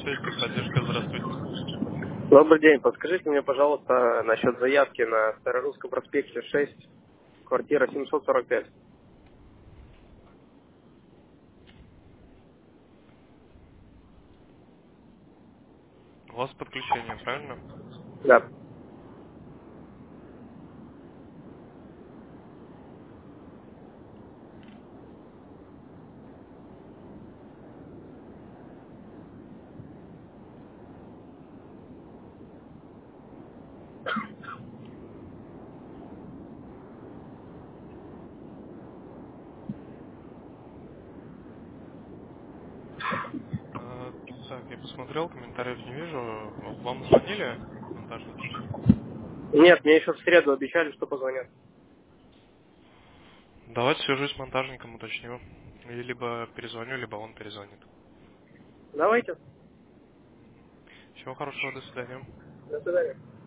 связь, техподдержка, здравствуйте. Добрый день. Подскажите мне, пожалуйста, насчет заявки на Старорусском проспекте 6, квартира 745. У вас подключение, правильно? Да. А, так, я посмотрел, комментариев не вижу. Вам звонили монтажники? Нет, мне еще в среду обещали, что позвонят. Давайте свяжусь с монтажником, уточню. И либо перезвоню, либо он перезвонит. Давайте. Всего хорошего, до свидания. До свидания.